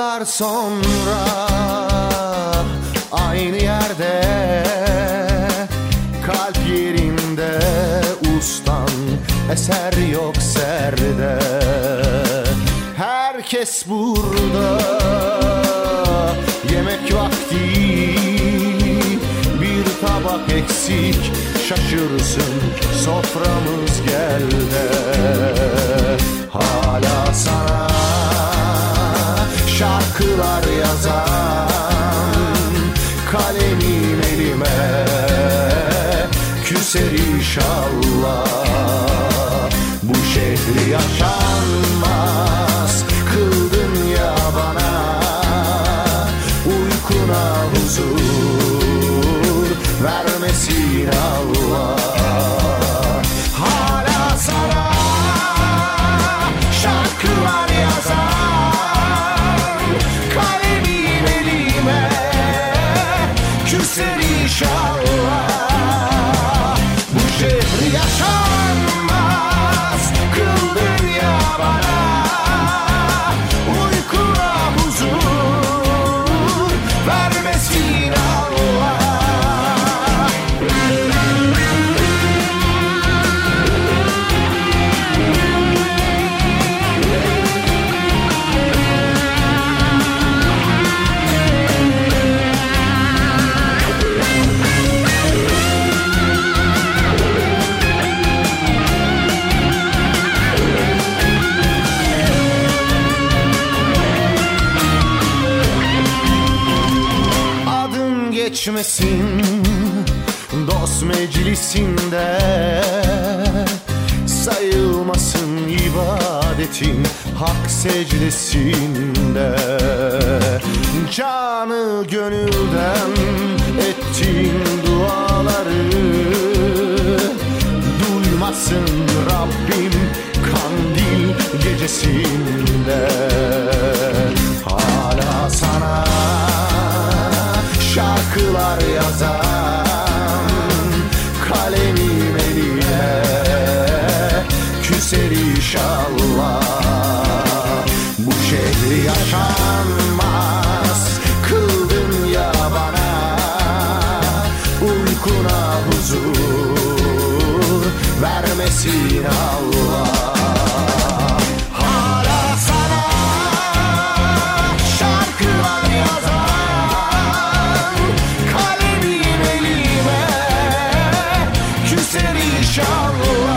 Yıllar sonra aynı yerde, kalp yerinde ustan, eser yok serde. Herkes burada, yemek vakti, bir tabak eksik, şaşırsın soframız geldi. Hala sana şarkılar yazan kalemim elime küser inşallah. Bu şehri yaşanmaz kıldın ya bana, uykuna huzur vermesin Allah. Hala sana şarkılar yazan kalemim elime küser inşallah. Bu şehri yaşanmaz kıldın ya bana, uykuna huzur vermesin Allah. Geçmesin dost meclisinde, sayılmasın ibadetin hak secdesinde. Canı gönülden ettiğin duaları duymasın Rabbim kandil gecesinde. Hala sana şarkılar yazan kalemim eline küser inşallah. Bu şehri yaşanmaz kıldın ya bana, uykuna huzur vermesin Allah. Hala sana şarkılar yazan kalemim elime küser inşallah.